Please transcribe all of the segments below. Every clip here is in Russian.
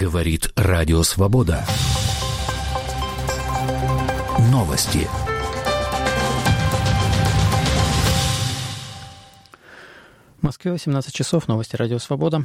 Говорит Радио Свобода. Новости. В Москве 18 часов. Новости Радио Свобода.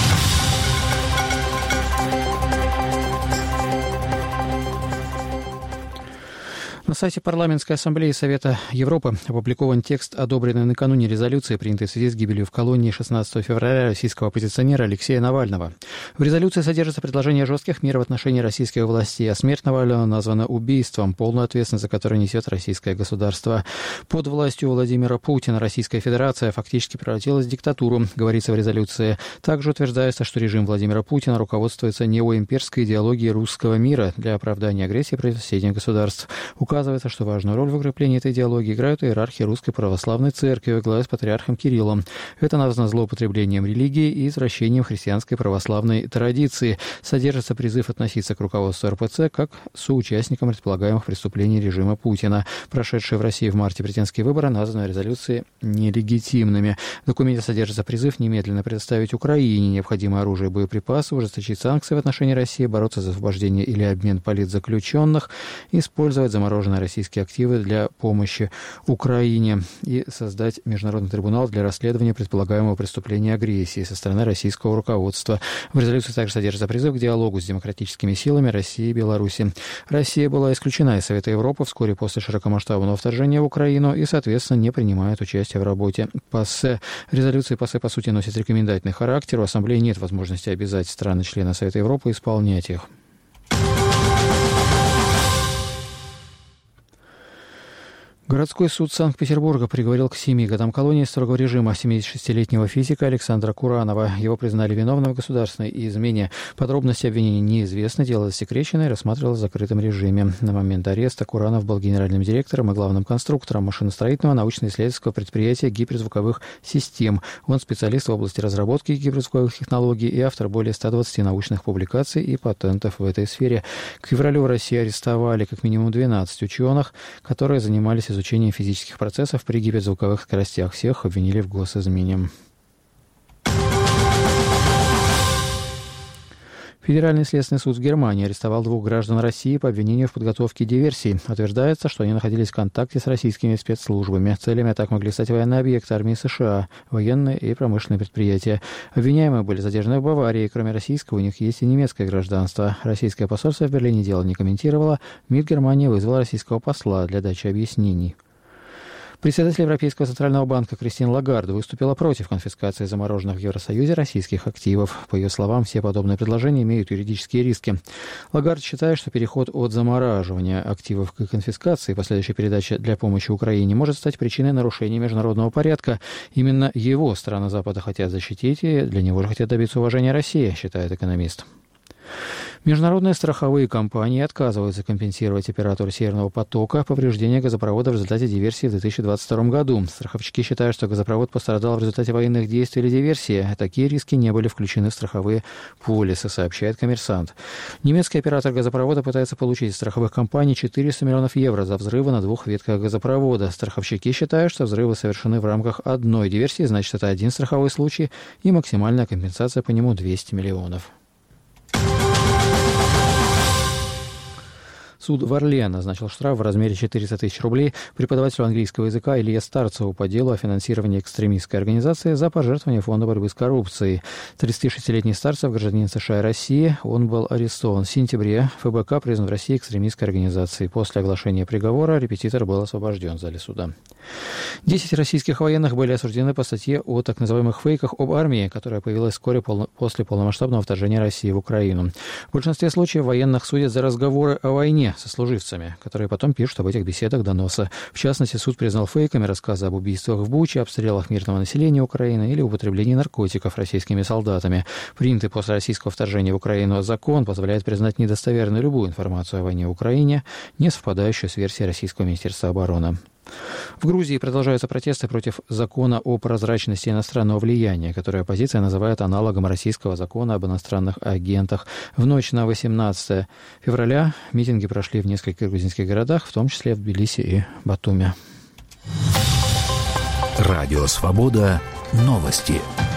На сайте Парламентской ассамблеи Совета Европы опубликован текст, одобренный накануне резолюции, принятой в связи с гибелью в колонии 16 февраля российского оппозиционера Алексея Навального. В резолюции содержится предложение жестких мер в отношении российских властей, а смерть Навального названа убийством, полную ответственность за которое несет российское государство. Под властью Владимира Путина Российская Федерация фактически превратилась в диктатуру, говорится в резолюции. Также утверждается, что режим Владимира Путина руководствуется неоимперской идеологией русского мира для оправдания агрессии против соседних государств. Указывается, что важную роль в укреплении этой идеологии играют иерархи Русской Православной Церкви во главе с патриархом Кириллом. Это названо злоупотреблением религии и извращением христианской православной традиции. Содержится призыв относиться к руководству РПЦ как к соучастникам предполагаемых преступлений режима Путина. Прошедшие в России в марте президентские выборы названы в резолюции нелегитимными. В документе содержится призыв немедленно предоставить Украине необходимое оружие и боеприпасы, ужесточить санкции в отношении России, бороться за освобождение или обмен политзаключенных, использовать замороженные российские активы для помощи Украине и создать международный трибунал для расследования предполагаемого преступления агрессии со стороны российского руководства. В резолюции также содержится призыв к диалогу с демократическими силами России и Беларуси. Россия была исключена из Совета Европы вскоре после широкомасштабного вторжения в Украину и, соответственно, не принимает участие в работе ПАСЕ. Резолюция ПАСЕ, по сути, носит рекомендательный характер. У Ассамблеи нет возможности обязать страны-члены Совета Европы исполнять их. Городской суд Санкт-Петербурга приговорил к 7 годам колонии строгого режима 76-летнего физика Александра Куранова. Его признали виновным в государственной измене. Подробности обвинения неизвестны, дело засекречено и рассматривалось в закрытом режиме. На момент ареста Куранов был генеральным директором и главным конструктором машиностроительного научно-исследовательского предприятия гиперзвуковых систем. Он специалист в области разработки гиперзвуковых технологий и автор более 120 научных публикаций и патентов в этой сфере. К февралю в России арестовали как минимум 12 ученых, которые занимались изучением физических процессов при гиперзвуковых скоростях. Всех обвинили в госизмене. Федеральный следственный суд в Германии арестовал 2 граждан России по обвинению в подготовке диверсий. Утверждается, что они находились в контакте с российскими спецслужбами. Целями атак могли стать военные объекты армии США, военные и промышленные предприятия. Обвиняемые были задержаны в Баварии. Кроме российского, у них есть и немецкое гражданство. Российское посольство в Берлине дело не комментировало. МИД Германии вызвал российского посла для дачи объяснений. Председатель Европейского центрального банка Кристин Лагард выступила против конфискации замороженных в Евросоюзе российских активов. По ее словам, все подобные предложения имеют юридические риски. Лагард считает, что переход от замораживания активов к конфискации и последующей передаче для помощи Украине может стать причиной нарушения международного порядка. Именно его страны Запада хотят защитить, и для него же хотят добиться уважения России, считает экономист. Международные страховые компании отказываются компенсировать оператору «Северного потока» повреждения газопровода в результате диверсии в 2022 году. Страховщики считают, что газопровод пострадал в результате военных действий или диверсии. Такие риски не были включены в страховые полисы, сообщает «Коммерсант». Немецкий оператор газопровода пытается получить из страховых компаний 400 миллионов евро за взрывы на 2 ветках газопровода. Страховщики считают, что взрывы совершены в рамках одной диверсии, значит, это один страховой случай, и максимальная компенсация по нему 200 миллионов. Суд в Орле назначил штраф в размере 400 тысяч рублей преподавателю английского языка Илье Старцеву по делу о финансировании экстремистской организации за пожертвование Фонда борьбы с коррупцией. 36-летний Старцев, гражданин США и России, он был арестован в сентябре. ФБК признан в России экстремистской организацией. После оглашения приговора репетитор был освобожден в зале суда. 10 российских военных были осуждены по статье о так называемых фейках об армии, которая появилась вскоре после полномасштабного вторжения России в Украину. В большинстве случаев военных судят за разговоры о войне со служивцами, которые потом пишут об этих беседах доноса. В частности, суд признал фейками рассказы об убийствах в Буче, обстрелах мирного населения Украины или употреблении наркотиков российскими солдатами. Принятый после российского вторжения в Украину закон позволяет признать недостоверной любую информацию о войне в Украине, не совпадающую с версией Российского министерства обороны. В Грузии продолжаются протесты против закона о прозрачности иностранного влияния, который оппозиция называет аналогом российского закона об иностранных агентах. В ночь на 18 февраля митинги прошли в нескольких грузинских городах, в том числе в Тбилиси и Батуми. Радио «Свобода». Новости.